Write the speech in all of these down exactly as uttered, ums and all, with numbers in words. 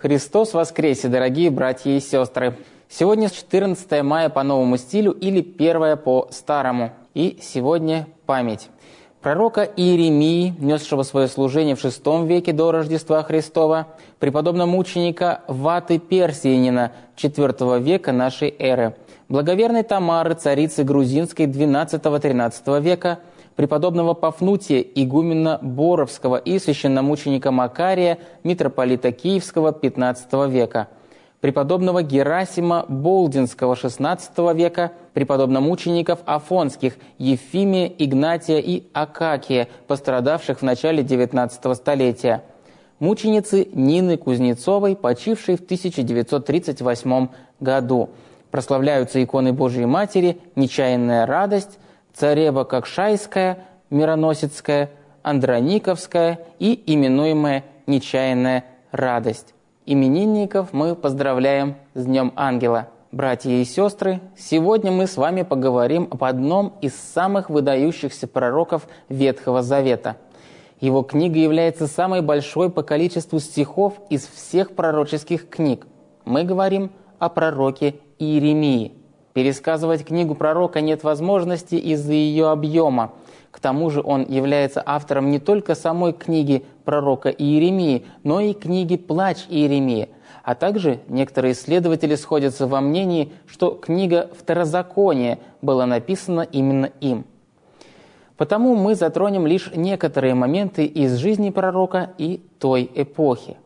Христос воскресе, дорогие братья и сестры! Сегодня четырнадцатое мая по новому стилю или первое по старому. И сегодня память пророка Иеремии, несшего свое служение в шестом веке до Рождества Христова, преподобного мученика Ваты Персиянина четвертого века нашей эры, благоверной Тамары, царицы грузинской двенадцатого-тринадцатого века, преподобного Пафнутия, игумена Боровского и священномученика Макария, митрополита Киевского пятнадцатого века, преподобного Герасима Болдинского шестнадцатого века, преподобномучеников Афонских Ефимия, Игнатия и Акакия, пострадавших в начале девятнадцатого столетия, мученицы Нины Кузнецовой, почившей в тысяча девятьсот тридцать восьмом году. Прославляются иконы Божией Матери, Нечаянная радость, Царева Кокшайская, Мироносецкая, Андрониковская и именуемая Нечаянная радость. Именинников мы поздравляем с Днем Ангела. Братья и сестры, сегодня мы с вами поговорим об одном из самых выдающихся пророков Ветхого Завета. Его книга является самой большой по количеству стихов из всех пророческих книг. Мы говорим о пророке Иеремии. Пересказывать книгу пророка нет возможности из-за ее объема. К тому же он является автором не только самой книги пророка Иеремии, но и книги «Плач Иеремии». А также некоторые исследователи сходятся во мнении, что книга «Второзаконие» была написана именно им. Потому мы затронем лишь некоторые моменты из жизни пророка и той эпохи.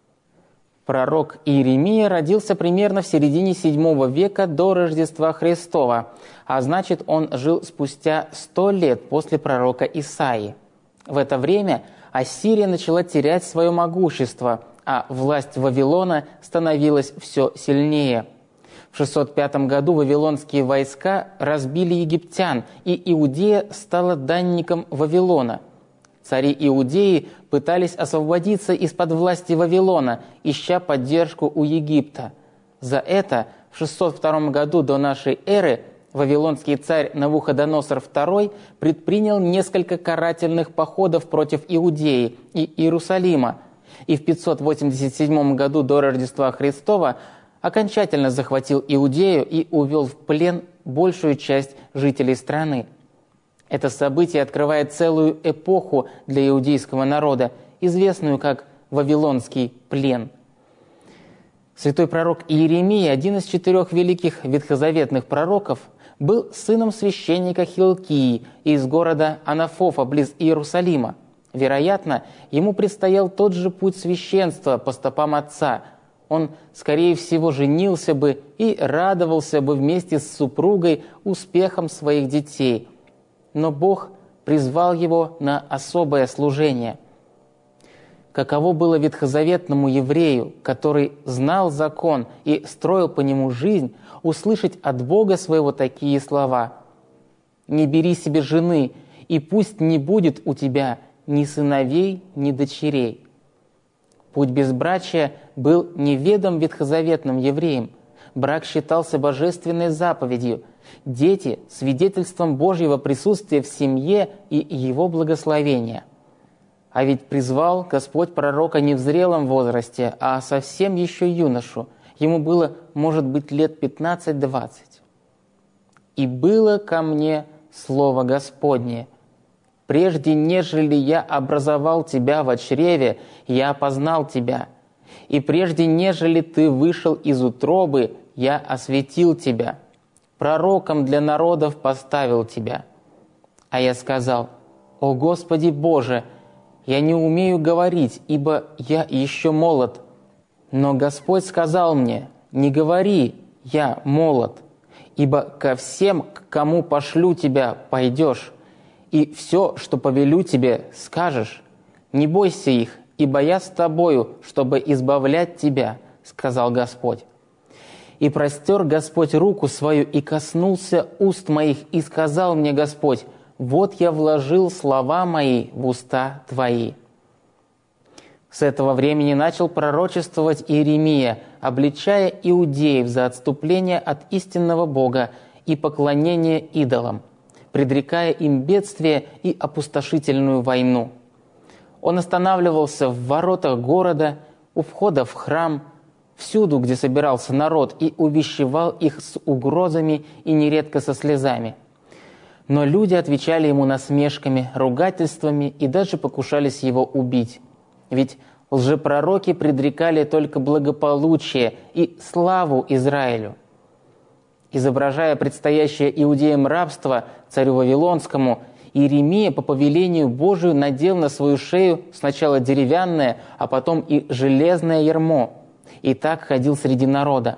Пророк Иеремия родился примерно в середине седьмого века до Рождества Христова, а значит, он жил спустя сто лет после пророка Исаии. В это время Ассирия начала терять свое могущество, а власть Вавилона становилась все сильнее. В шестьсот пятом году вавилонские войска разбили египтян, и Иудея стала данником Вавилона. Цари Иудеи пытались освободиться из-под власти Вавилона, ища поддержку у Египта. За это в шестьсот втором году до нашей эры вавилонский царь Навуходоносор второй предпринял несколько карательных походов против Иудеи и Иерусалима, и в пятьсот восемьдесят седьмом году до Рождества Христова окончательно захватил Иудею и увел в плен большую часть жителей страны. Это событие открывает целую эпоху для иудейского народа, известную как Вавилонский плен. Святой пророк Иеремия, один из четырех великих ветхозаветных пророков, был сыном священника Хилкии из города Анафофа близ Иерусалима. Вероятно, ему предстоял тот же путь священства по стопам отца. Он, скорее всего, женился бы и радовался бы вместе с супругой успехам своих детей. Но Бог призвал его на особое служение. Каково было ветхозаветному еврею, который знал закон и строил по нему жизнь, услышать от Бога своего такие слова: «Не бери себе жены, и пусть не будет у тебя ни сыновей, ни дочерей». Путь безбрачия был неведом ветхозаветным евреям. Брак считался божественной заповедью. Дети – свидетельством Божьего присутствия в семье и его благословения. А ведь призвал Господь пророка не в зрелом возрасте, а совсем еще юношу. Ему было, может быть, лет пятнадцать-двадцать. «И было ко мне слово Господне: прежде нежели я образовал тебя во чреве, я опознал тебя, и прежде нежели ты вышел из утробы, я осветил тебя. Пророком для народов поставил тебя». А я сказал: «О Господи Боже, я не умею говорить, ибо я еще молод». Но Господь сказал мне: «Не говори, я молод, ибо ко всем, к кому пошлю тебя, пойдешь, и все, что повелю тебе, скажешь. Не бойся их, ибо я с тобою, чтобы избавлять тебя», — сказал Господь. И простер Господь руку свою, и коснулся уст моих, и сказал мне Господь: «Вот я вложил слова мои в уста твои». С этого времени начал пророчествовать Иеремия, обличая иудеев за отступление от истинного Бога и поклонение идолам, предрекая им бедствие и опустошительную войну. Он останавливался в воротах города, у входа в храм, всюду, где собирался народ, и увещевал их с угрозами и нередко со слезами. Но люди отвечали ему насмешками, ругательствами и даже покушались его убить. Ведь лжепророки предрекали только благополучие и славу Израилю. Изображая предстоящее иудеям рабство царю Вавилонскому, Иеремия по повелению Божию надел на свою шею сначала деревянное, а потом и железное ярмо, и так ходил среди народа.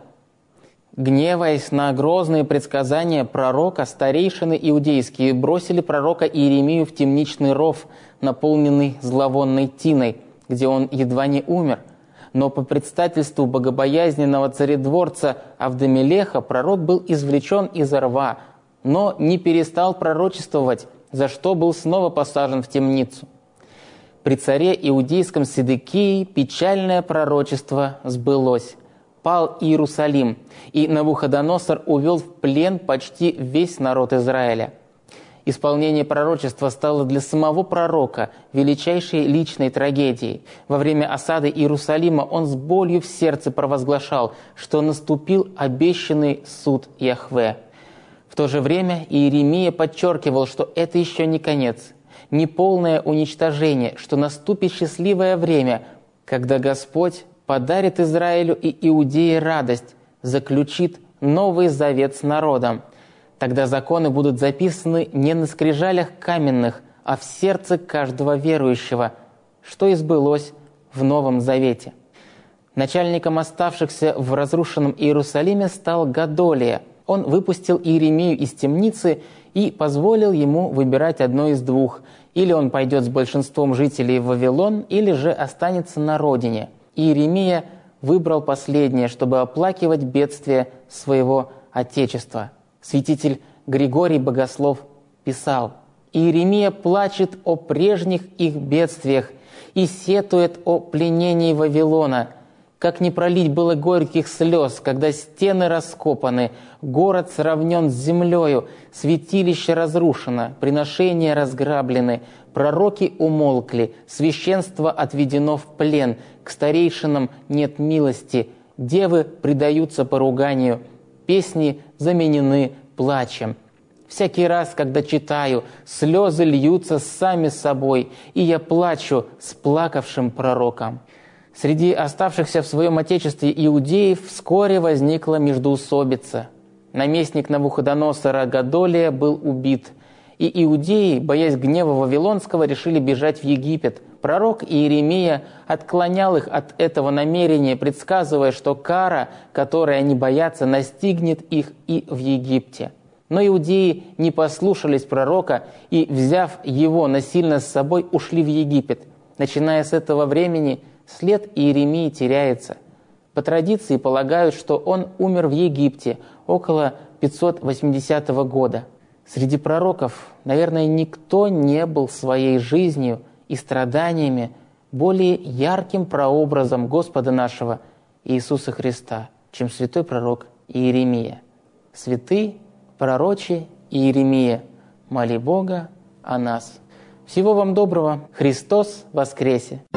Гневаясь на грозные предсказания пророка, старейшины иудейские бросили пророка Иеремию в темничный ров, наполненный зловонной тиной, где он едва не умер. Но по предстательству богобоязненного царедворца Авдомелеха пророк был извлечен из рва, но не перестал пророчествовать, за что был снова посажен в темницу. При царе иудейском Седекии печальное пророчество сбылось. Пал Иерусалим, и Навуходоносор увел в плен почти весь народ Израиля. Исполнение пророчества стало для самого пророка величайшей личной трагедией. Во время осады Иерусалима он с болью в сердце провозглашал, что наступил обещанный суд Яхве. В то же время Иеремия подчеркивал, что это еще не конец, не полное уничтожение, что наступит счастливое время, когда Господь подарит Израилю и Иудее радость, заключит новый завет с народом. Тогда законы будут записаны не на скрижалях каменных, а в сердце каждого верующего, что и сбылось в Новом Завете. Начальником оставшихся в разрушенном Иерусалиме стал Годолия. Он выпустил Иеремию из темницы и позволил ему выбирать одно из двух. Или он пойдет с большинством жителей в Вавилон, или же останется на родине. Иеремия выбрал последнее, чтобы оплакивать бедствие своего отечества. Святитель Григорий Богослов писал: «Иеремия плачет о прежних их бедствиях и сетует о пленении Вавилона. Как не пролить было горьких слез, когда стены раскопаны, город сравнен с землею, святилище разрушено, приношения разграблены, пророки умолкли, священство отведено в плен, к старейшинам нет милости, девы предаются поруганию, песни заменены плачем. Всякий раз, когда читаю, слезы льются сами собой, и я плачу с плакавшим пророком». Среди оставшихся в своем отечестве иудеев вскоре возникла междоусобица. Наместник Навуходоносора Годолия был убит, и иудеи, боясь гнева Вавилонского, решили бежать в Египет. Пророк Иеремия отклонял их от этого намерения, предсказывая, что кара, которой они боятся, настигнет их и в Египте. Но иудеи не послушались пророка и, взяв его насильно с собой, ушли в Египет. Начиная с этого времени след Иеремии теряется. По традиции полагают, что он умер в Египте около пятьсот восьмидесятого года. Среди пророков, наверное, никто не был своей жизнью и страданиями более ярким прообразом Господа нашего Иисуса Христа, чем святой пророк Иеремия. Святый, пророче Иеремия, моли Бога о нас. Всего вам доброго. Христос воскресе!